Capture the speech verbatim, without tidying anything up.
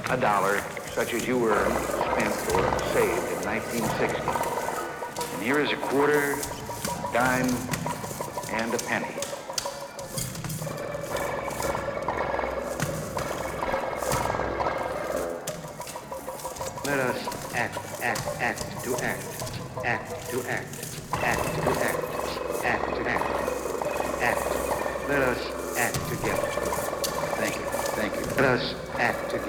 a dollar, such as you earned, spent, or saved in nineteen sixty. And here is a quarter, dime, and a penny. Let us act, act, act, to act, act, to act, act, to act, act, to act, act. Let us act together. Thank you, thank you. Let us act together.